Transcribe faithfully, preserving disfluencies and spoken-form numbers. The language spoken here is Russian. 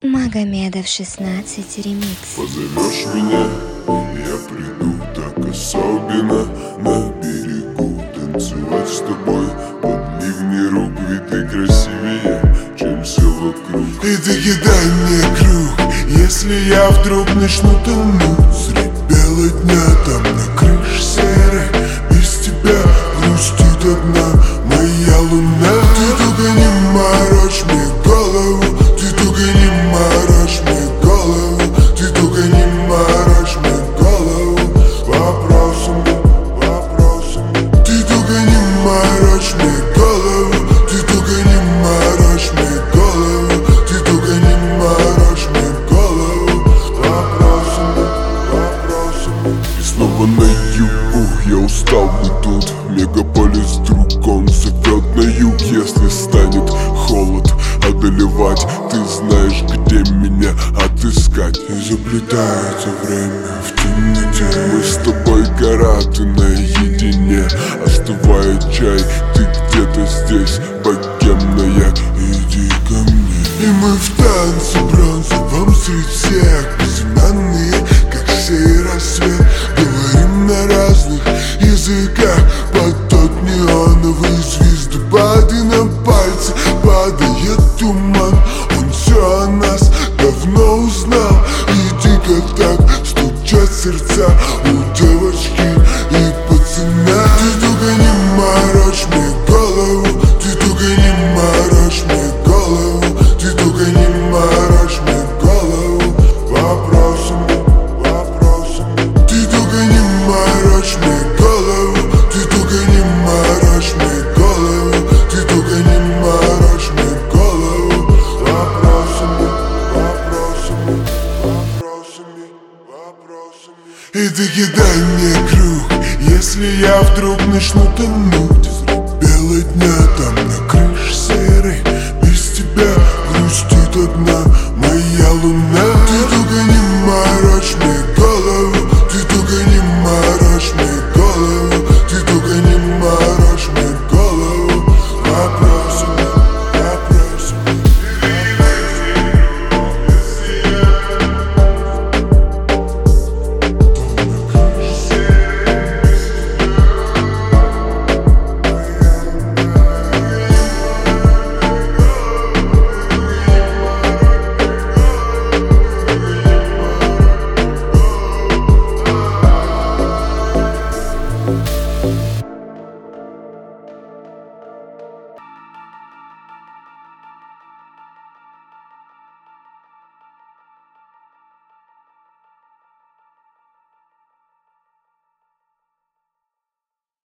Магомедов шестнадцать ремикс. Позовешь меня, я приду так особенно. На берегу танцевать с тобой под ливни рук. Ведь ты красивее, чем все вокруг. И ты кидай мне круг, если я вдруг начну тонуть средь бела дня. Там на крыше серой без тебя грустит одна моя луна. Ты только не морочь мне голову, ты только не морочь мне голову, ты только не морочь мне голову вопросами, вопросами. Ты только не морочь мне голову, ты только не морочь мне голову, ты только не морочь мне голову вопросами, вопросами. И снова на югу, я устал быть тут. Мегаполис друг, он зовет на юг. Если станет холод одолевать, ты знаешь, где меня отыскать. И заплетается время в темноте. Мы с тобой гора, ты наедине. Остывает чай, ты где-то здесь, богемная, иди ко мне. И мы в танце бронзовом среди всех, безымянные, как сей рассвет. Говорим на разных языках под тот неоновый звездопад. И на пальцы падает туман, он все о нас давно узнал. И дико так стучат сердца у девочки и пацана. Ты только не морочь мне голову, ты только не морочь мне голову, ты только не морочь мне голову вопросами, вопросами. Ты только не морочь мне голову, ты только не морочь мне голову, ты только не морочь мне голову вопросами, вопросами, вопросами, вопросами. И ты кидай мне круг, если я вдруг начну тонуть средь бела дня. Там на крыше серой без тебя грустит одна моя луна. Ты только не морочь мне голову,